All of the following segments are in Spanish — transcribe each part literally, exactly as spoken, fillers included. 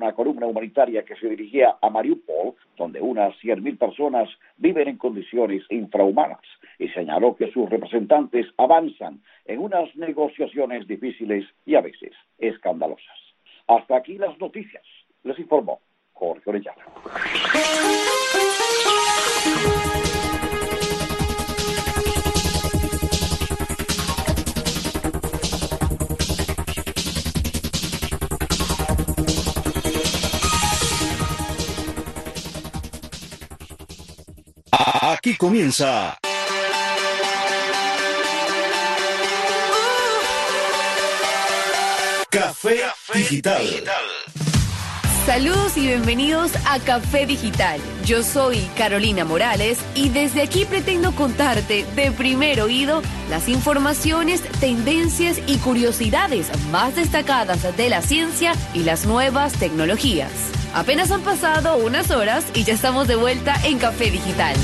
una columna humanitaria que se dirigía a Mariupol, donde unas cien mil personas viven en condiciones infrahumanas, y señaló que sus representantes avanzan en unas negociaciones difíciles y a veces escandalosas. Hasta aquí las noticias. Les informó Jorge Orellana. Aquí comienza Café Digital. Saludos y bienvenidos a Café Digital. Yo soy Carolina Morales y desde aquí pretendo contarte de primer oído las informaciones, tendencias y curiosidades más destacadas de la ciencia y las nuevas tecnologías. Apenas han pasado unas horas y ya estamos de vuelta en Café Digital.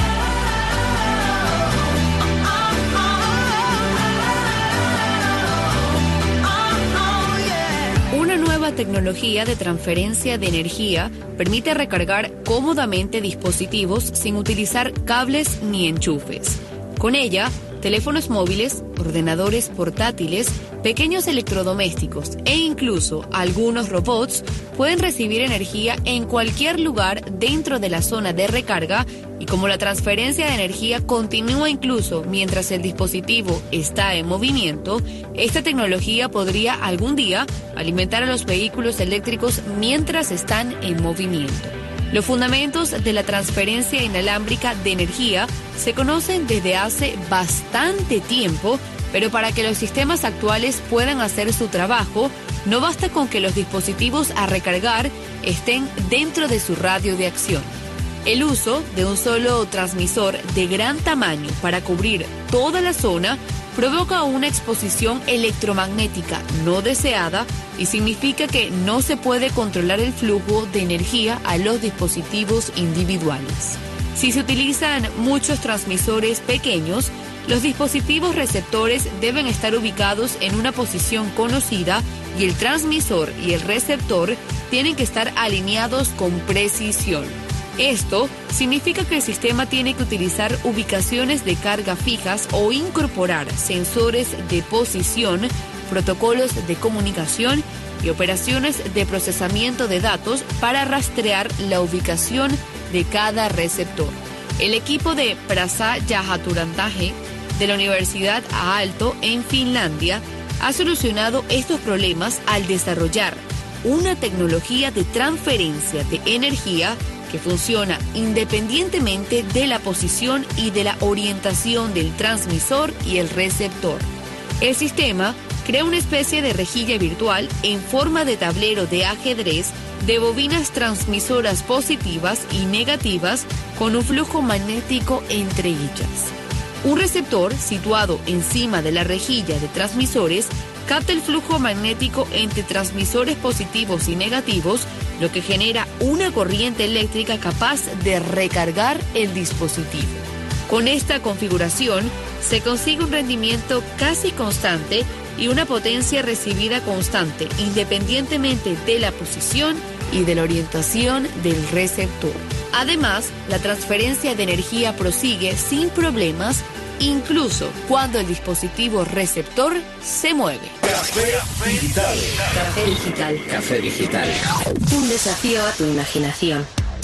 Una nueva tecnología de transferencia de energía permite recargar cómodamente dispositivos sin utilizar cables ni enchufes. Con ella, teléfonos móviles, ordenadores portátiles, pequeños electrodomésticos e incluso algunos robots pueden recibir energía en cualquier lugar dentro de la zona de recarga, y como la transferencia de energía continúa incluso mientras el dispositivo está en movimiento, esta tecnología podría algún día alimentar a los vehículos eléctricos mientras están en movimiento. Los fundamentos de la transferencia inalámbrica de energía se conocen desde hace bastante tiempo, pero para que los sistemas actuales puedan hacer su trabajo, no basta con que los dispositivos a recargar estén dentro de su radio de acción. El uso de un solo transmisor de gran tamaño para cubrir toda la zona provoca una exposición electromagnética no deseada y significa que no se puede controlar el flujo de energía a los dispositivos individuales. Si se utilizan muchos transmisores pequeños, los dispositivos receptores deben estar ubicados en una posición conocida y el transmisor y el receptor tienen que estar alineados con precisión. Esto significa que el sistema tiene que utilizar ubicaciones de carga fijas o incorporar sensores de posición, protocolos de comunicación y operaciones de procesamiento de datos para rastrear la ubicación de cada receptor. El equipo de Prasa-Jahaturantahe de la Universidad Aalto en Finlandia ha solucionado estos problemas al desarrollar una tecnología de transferencia de energía que funciona independientemente de la posición y de la orientación del transmisor y el receptor. El sistema crea una especie de rejilla virtual en forma de tablero de ajedrez de bobinas transmisoras positivas y negativas con un flujo magnético entre ellas. Un receptor situado encima de la rejilla de transmisores capta el flujo magnético entre transmisores positivos y negativos, lo que genera una corriente eléctrica capaz de recargar el dispositivo. Con esta configuración se consigue un rendimiento casi constante y una potencia recibida constante, independientemente de la posición y de la orientación del receptor. Además, la transferencia de energía prosigue sin problemas, incluso cuando el dispositivo receptor se mueve. Café Digital. Café Digital. Café Digital. Un desafío a tu imaginación.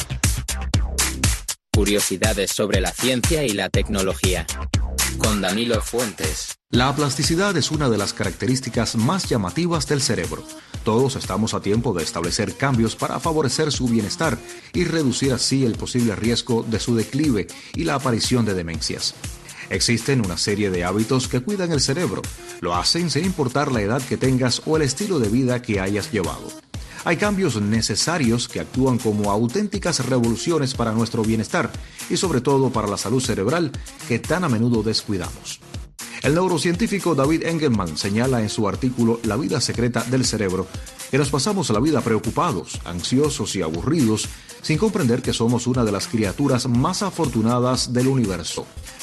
Curiosidades sobre la ciencia y la tecnología. Con Danilo Fuentes. La plasticidad es una de las características más llamativas del cerebro. Todos estamos a tiempo de establecer cambios para favorecer su bienestar y reducir así el posible riesgo de su declive y la aparición de demencias. Existen una serie de hábitos que cuidan el cerebro. Lo hacen sin importar la edad que tengas o el estilo de vida que hayas llevado. Hay cambios necesarios que actúan como auténticas revoluciones para nuestro bienestar y sobre todo para la salud cerebral que tan a menudo descuidamos. El neurocientífico David Engelman señala en su artículo La vida secreta del cerebro que nos pasamos la vida preocupados, ansiosos y aburridos sin comprender que somos una de las criaturas más afortunadas del universo.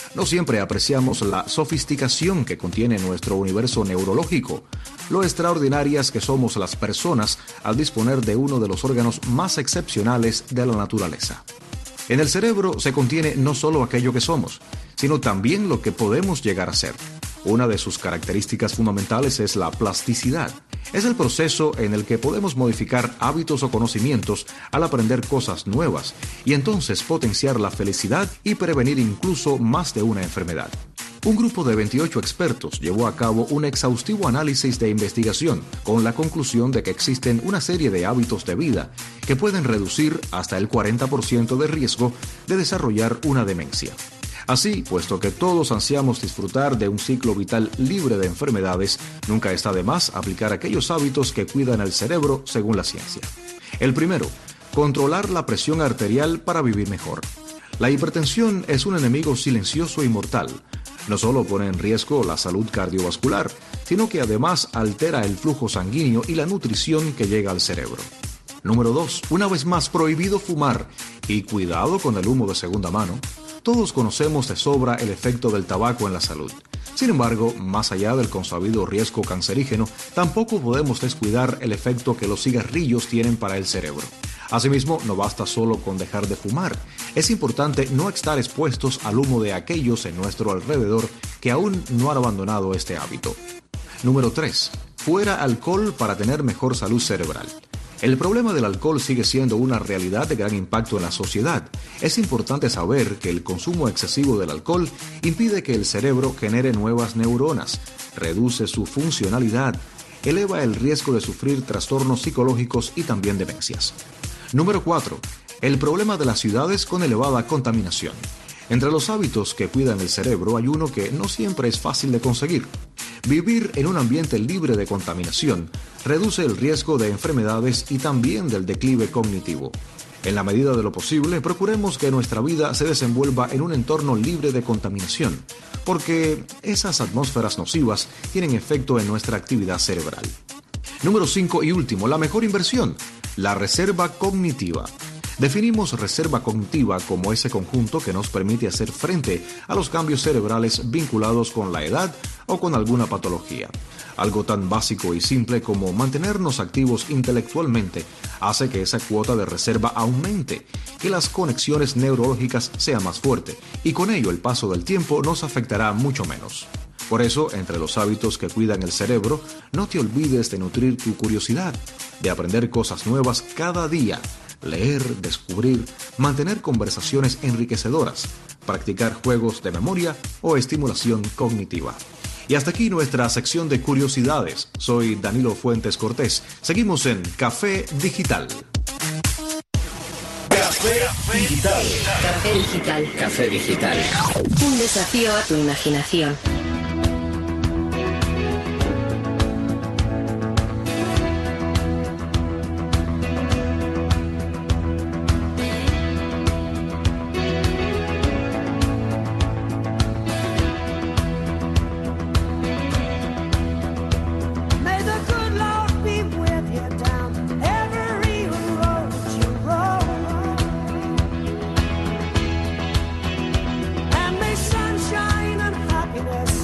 No siempre apreciamos la sofisticación que contiene nuestro universo neurológico, lo extraordinarias que somos las personas al disponer de uno de los órganos más excepcionales de la naturaleza. En el cerebro se contiene no solo aquello que somos, sino también lo que podemos llegar a ser. Una de sus características fundamentales es la plasticidad. Es el proceso en el que podemos modificar hábitos o conocimientos al aprender cosas nuevas y entonces potenciar la felicidad y prevenir incluso más de una enfermedad. Un grupo de veintiocho expertos llevó a cabo un exhaustivo análisis de investigación con la conclusión de que existen una serie de hábitos de vida que pueden reducir hasta el cuarenta por ciento de riesgo de desarrollar una demencia. Así, puesto que todos ansiamos disfrutar de un ciclo vital libre de enfermedades, nunca está de más aplicar aquellos hábitos que cuidan el cerebro según la ciencia. El primero, controlar la presión arterial para vivir mejor. La hipertensión es un enemigo silencioso y mortal. No solo pone en riesgo la salud cardiovascular, sino que además altera el flujo sanguíneo y la nutrición que llega al cerebro. Número dos, una vez más prohibido fumar y cuidado con el humo de segunda mano. Todos conocemos de sobra el efecto del tabaco en la salud. Sin embargo, más allá del consabido riesgo cancerígeno, tampoco podemos descuidar el efecto que los cigarrillos tienen para el cerebro. Asimismo, no basta solo con dejar de fumar. Es importante no estar expuestos al humo de aquellos en nuestro alrededor que aún no han abandonado este hábito. Número tres. Fuera alcohol para tener mejor salud cerebral. El problema del alcohol sigue siendo una realidad de gran impacto en la sociedad. Es importante saber que el consumo excesivo del alcohol impide que el cerebro genere nuevas neuronas, reduce su funcionalidad, eleva el riesgo de sufrir trastornos psicológicos y también demencias. Número cuatro. El problema de las ciudades con elevada contaminación. Entre los hábitos que cuidan el cerebro hay uno que no siempre es fácil de conseguir. Vivir en un ambiente libre de contaminación reduce el riesgo de enfermedades y también del declive cognitivo. En la medida de lo posible, procuremos que nuestra vida se desenvuelva en un entorno libre de contaminación, porque esas atmósferas nocivas tienen efecto en nuestra actividad cerebral. Número cinco y último, la mejor inversión, la reserva cognitiva. Definimos reserva cognitiva como ese conjunto que nos permite hacer frente a los cambios cerebrales vinculados con la edad o con alguna patología. Algo tan básico y simple como mantenernos activos intelectualmente hace que esa cuota de reserva aumente, que las conexiones neurológicas sean más fuertes y con ello el paso del tiempo nos afectará mucho menos. Por eso, entre los hábitos que cuidan el cerebro, no te olvides de nutrir tu curiosidad, de aprender cosas nuevas cada día, leer, descubrir, mantener conversaciones enriquecedoras, practicar juegos de memoria o estimulación cognitiva. Y hasta aquí nuestra sección de curiosidades. Soy Danilo Fuentes Cortés. Seguimos en Café Digital. Café Digital. Café Digital. Café Digital. Un desafío a tu imaginación. Sunshine and happiness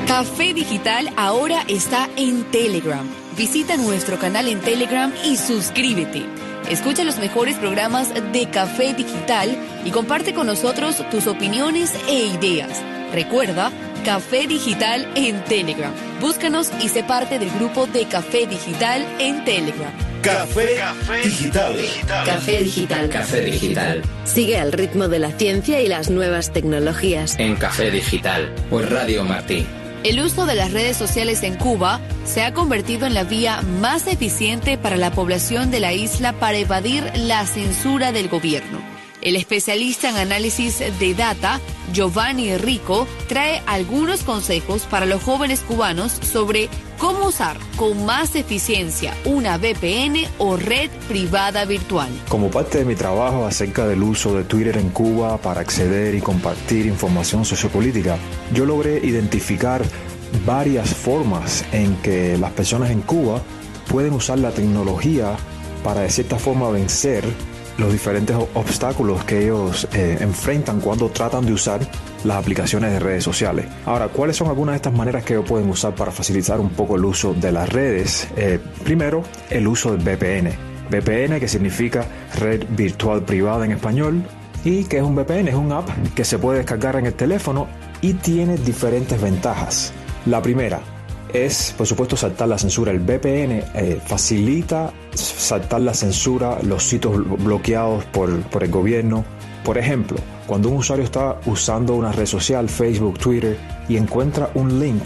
Café Digital ahora está en Telegram. Visita nuestro canal en Telegram y suscríbete. Escucha los mejores programas de Café Digital y comparte con nosotros tus opiniones e ideas. Recuerda, Café Digital en Telegram. Búscanos y sé parte del grupo de Café Digital en Telegram. Café, Café Digital. Café Digital. Café Digital. Sigue al ritmo de la ciencia y las nuevas tecnologías. En Café Digital. Por Radio Martí. El uso de las redes sociales en Cuba se ha convertido en la vía más eficiente para la población de la isla para evadir la censura del gobierno. El especialista en análisis de data, Giovanni Rico, trae algunos consejos para los jóvenes cubanos sobre cómo usar con más eficiencia una V P N o red privada virtual. Como parte de mi trabajo acerca del uso de Twitter en Cuba para acceder y compartir información sociopolítica, yo logré identificar varias formas en que las personas en Cuba pueden usar la tecnología para de cierta forma vencer los diferentes obstáculos que ellos eh, enfrentan cuando tratan de usar las aplicaciones de redes sociales. Ahora, ¿cuáles son algunas de estas maneras que ellos pueden usar para facilitar un poco el uso de las redes? Eh, primero, el uso del V P N. V P N, que significa Red Virtual Privada en español, y que es un V P N, es un app que se puede descargar en el teléfono y tiene diferentes ventajas. La primera es, por supuesto, saltar la censura. El V P N eh, facilita saltar la censura, los sitios bloqueados por, por el gobierno. Por ejemplo, cuando un usuario está usando una red social, Facebook, Twitter, y encuentra un link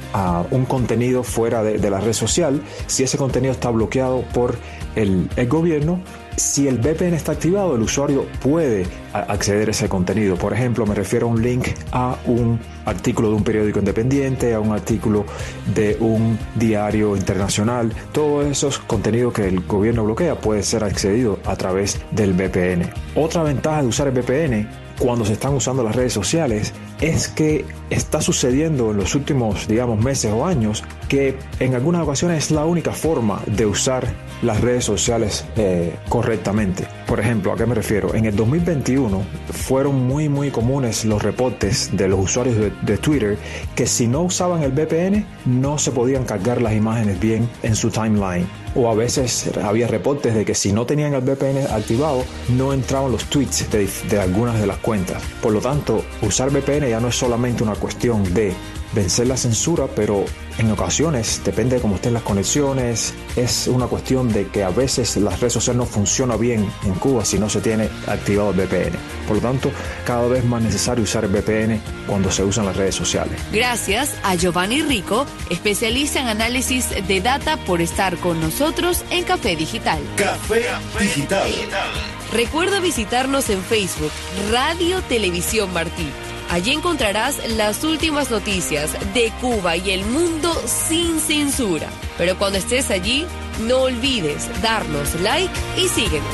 a un contenido fuera de, de la red social, si ese contenido está bloqueado por el, el gobierno, si el V P N está activado, el usuario puede acceder a ese contenido. Por ejemplo, me refiero a un link a un artículo de un periódico independiente, a un artículo de un diario internacional. Todos esos contenidos que el gobierno bloquea puede ser accedido a través del V P N. Otra ventaja de usar el V P N cuando se están usando las redes sociales es que está sucediendo en los últimos, digamos, meses o años que en algunas ocasiones es la única forma de usar las redes sociales eh, correctamente. Por ejemplo, ¿a qué me refiero? En el dos mil veintiuno fueron muy muy comunes los reportes de los usuarios de, de Twitter que si no usaban el V P N no se podían cargar las imágenes bien en su timeline. O a veces había reportes de que si no tenían el V P N activado no entraban los tweets de, de algunas de las cuentas. Por lo tanto, usar V P N ya no es solamente una cuestión de vencer la censura, pero en ocasiones, depende de cómo estén las conexiones, es una cuestión de que a veces las redes sociales no funcionan bien en Cuba si no se tiene activado el V P N. Por lo tanto, cada vez más necesario usar el V P N cuando se usan las redes sociales. Gracias a Giovanni Rico, especialista en análisis de data, por estar con nosotros en Café Digital. Café Digital. Recuerda visitarnos en Facebook, Radio Televisión Martí. Allí encontrarás las últimas noticias de Cuba y el mundo sin censura. Pero cuando estés allí, no olvides darnos like y síguenos.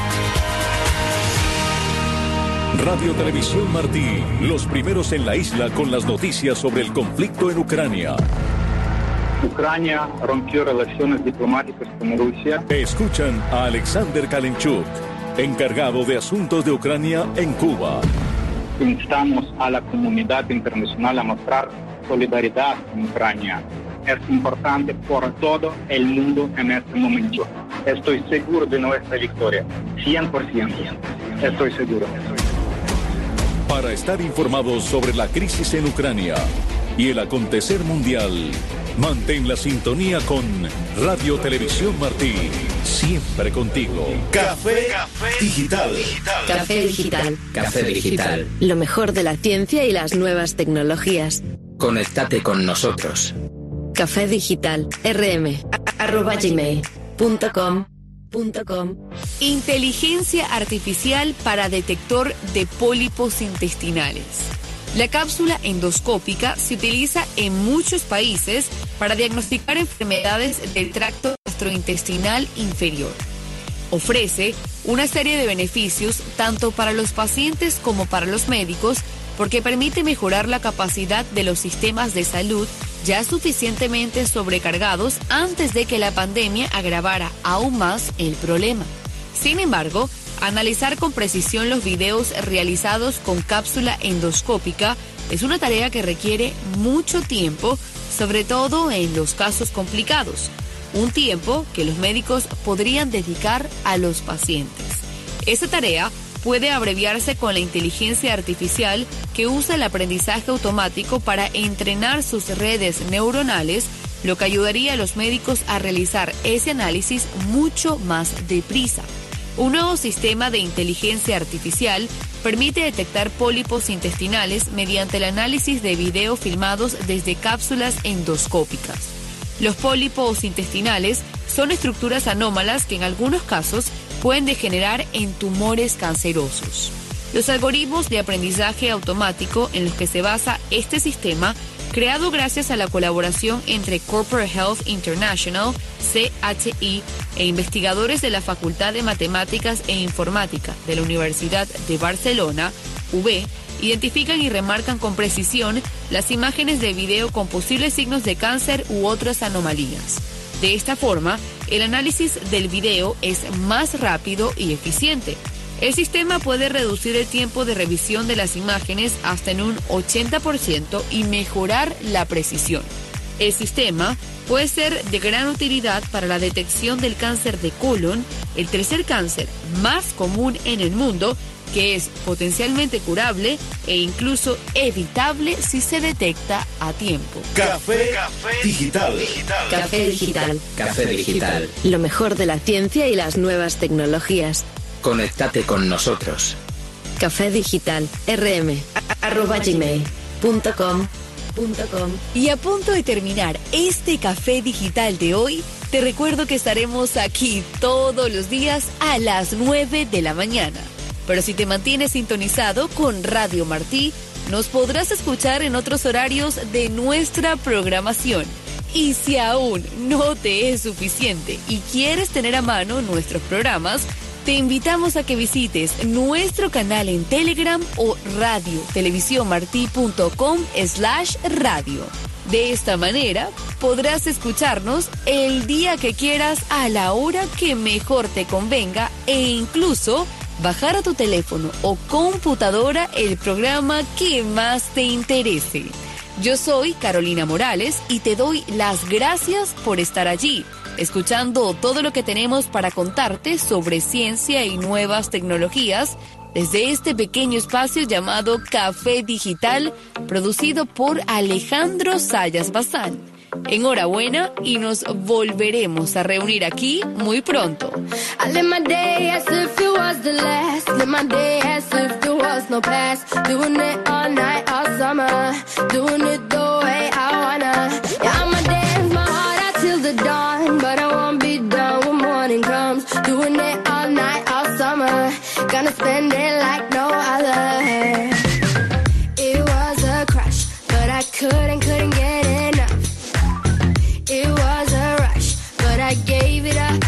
Radio Televisión Martí, los primeros en la isla con las noticias sobre el conflicto en Ucrania. Ucrania rompió relaciones diplomáticas con Rusia. Escuchan a Alexander Kalenchuk, encargado de asuntos de Ucrania en Cuba. Instamos a la comunidad internacional a mostrar solidaridad con Ucrania. Es importante por todo el mundo en este momento. Estoy seguro de nuestra victoria. cien por ciento. Estoy seguro. Para estar informados sobre la crisis en Ucrania y el acontecer mundial, mantén la sintonía con Radio Televisión Martí. Siempre contigo. Café, Café Digital. Café Digital. Café Digital. Lo mejor de la ciencia y las nuevas tecnologías. Conéctate con nosotros. Café Digital. rm arroba gmail punto com punto com. Inteligencia artificial para detector de pólipos intestinales. La cápsula endoscópica se utiliza en muchos países para diagnosticar enfermedades del tracto gastrointestinal inferior. Ofrece una serie de beneficios tanto para los pacientes como para los médicos porque permite mejorar la capacidad de los sistemas de salud ya suficientemente sobrecargados antes de que la pandemia agravara aún más el problema. Sin embargo, analizar con precisión los videos realizados con cápsula endoscópica es una tarea que requiere mucho tiempo, sobre todo en los casos complicados. Un tiempo que los médicos podrían dedicar a los pacientes. Esta tarea puede abreviarse con la inteligencia artificial que usa el aprendizaje automático para entrenar sus redes neuronales, lo que ayudaría a los médicos a realizar ese análisis mucho más deprisa. Un nuevo sistema de inteligencia artificial permite detectar pólipos intestinales mediante el análisis de video filmados desde cápsulas endoscópicas. Los pólipos intestinales son estructuras anómalas que en algunos casos pueden degenerar en tumores cancerosos. Los algoritmos de aprendizaje automático en los que se basa este sistema, creado gracias a la colaboración entre Corporate Health International, C H I, e investigadores de la Facultad de Matemáticas e Informática de la Universidad de Barcelona, U B, identifican y remarcan con precisión las imágenes de video con posibles signos de cáncer u otras anomalías. De esta forma, el análisis del video es más rápido y eficiente. El sistema puede reducir el tiempo de revisión de las imágenes hasta en un ochenta por ciento y mejorar la precisión. El sistema puede ser de gran utilidad para la detección del cáncer de colon, el tercer cáncer más común en el mundo, que es potencialmente curable e incluso evitable si se detecta a tiempo. Café, Café Digital. Digital. Café Digital. Café Digital. Lo mejor de la ciencia y las nuevas tecnologías. Conéctate con nosotros. Café Digital, rm, arroba gmail punto com. Y a punto de terminar este Café Digital de hoy, te recuerdo que estaremos aquí todos los días a las nueve de la mañana. Pero si te mantienes sintonizado con Radio Martí, nos podrás escuchar en otros horarios de nuestra programación. Y si aún no te es suficiente y quieres tener a mano nuestros programas, te invitamos a que visites nuestro canal en Telegram o radiotelevisiónmartí.com slash radio. De esta manera, podrás escucharnos el día que quieras a la hora que mejor te convenga e incluso bajar a tu teléfono o computadora el programa que más te interese. Yo soy Carolina Morales y te doy las gracias por estar allí, escuchando todo lo que tenemos para contarte sobre ciencia y nuevas tecnologías desde este pequeño espacio llamado Café Digital, producido por Alejandro Sayas Bazán. Enhorabuena y nos volveremos a reunir aquí muy pronto. I live my day as if it was the last. Live my day as if there was no past. Doing it all night, all summer. Doing it the way I wanna. Yeah, I'ma dance my heart out till the dawn. But I won't be done when morning comes. Doing it all night, all summer. Gonna spend it like no other. It was a crush, but I couldn't, couldn't get enough. It was a rush, but I gave it up.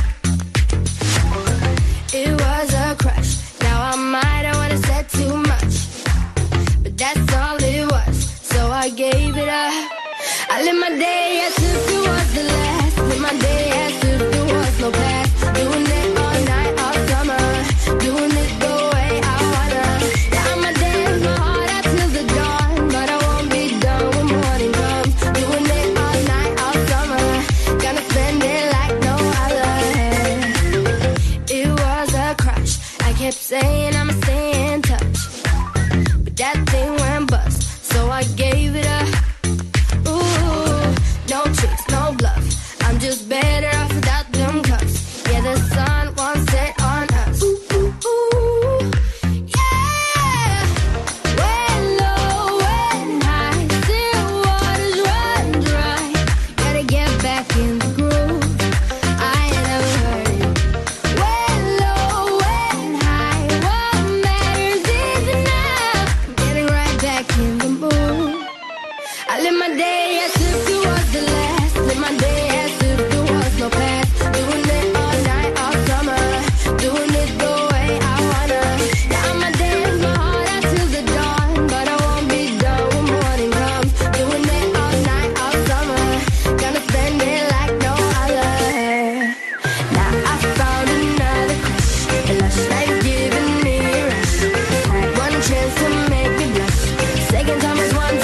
It was a crush. Now I might have wanna said too much, but that's all it was. So I gave it up. I live my day as if it was the last. Live my day as if there was no past. Doing it all night, all summer. Doing it the way I wanna. Yeah, I'ma dance my heart out till the dawn, but I won't be done when morning comes. Doing it all night, all summer. Gonna spend it like no other. It was a crush. I kept saying I'ma stay in touch, but that thing went bust, so I gave it up. Ooh, no tricks, no bluff. I'm just better off without them cuffs. Yeah, the sun won't set on us. Ooh, ooh, ooh. Yeah. When low, when high, still waters run dry. Gotta get back in the groove. I ain't never heard it. When low, when high, what matters is now. Getting right back in the mood. I live my day as if it was the last. Live my day as if there was no past. Doing it all night, all summer. Doing it the way I wanna. Yeah, I'ma dance my heart out till the dawn, but I won't be done when morning comes. Doing it all night, all summer. Gonna spend it like no other. Now I found another crush. A lush life giving me a rush. Had one chance to make me blush. Second time was one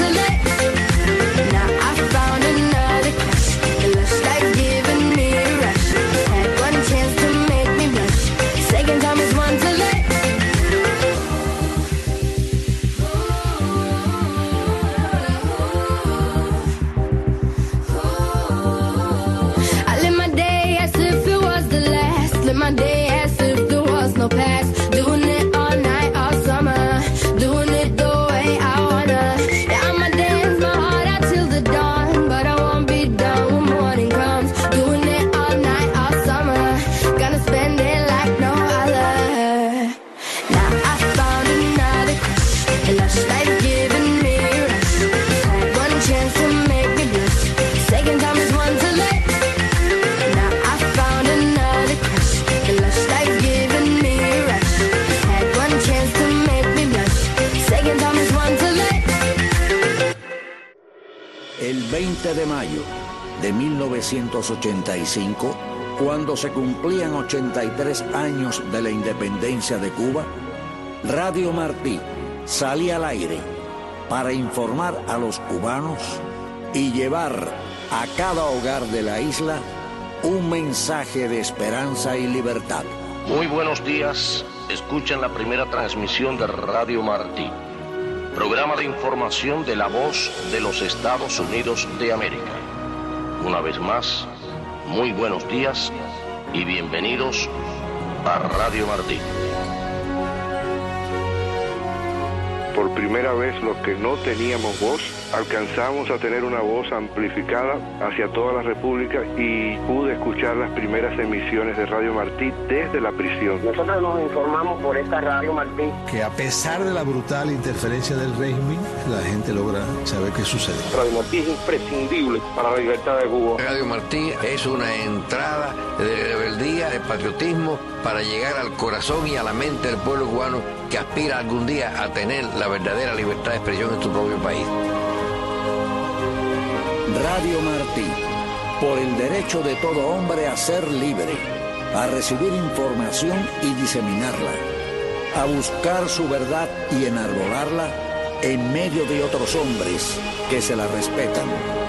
veinte de mayo de mil novecientos ochenta y cinco, cuando se cumplían ochenta y tres años de la independencia de Cuba, Radio Martí salía al aire para informar a los cubanos y llevar a cada hogar de la isla un mensaje de esperanza y libertad. Muy buenos días, escuchan la primera transmisión de Radio Martí, programa de información de la voz de los Estados Unidos de América. Una vez más, muy buenos días y bienvenidos a Radio Martí. Por primera vez, los que no teníamos voz, alcanzamos a tener una voz amplificada hacia toda la República y pude escuchar las primeras emisiones de Radio Martí desde la prisión. Nosotros nos informamos por esta Radio Martí. Que a pesar de la brutal interferencia del régimen, la gente logra saber qué sucede. Radio Martí es imprescindible para la libertad de Cuba. Radio Martí es una entrada de rebeldía, de patriotismo, para llegar al corazón y a la mente del pueblo cubano que aspira algún día a tener la verdadera libertad de expresión en su propio país. Radio Martí, por el derecho de todo hombre a ser libre, a recibir información y diseminarla, a buscar su verdad y enarbolarla en medio de otros hombres que se la respetan.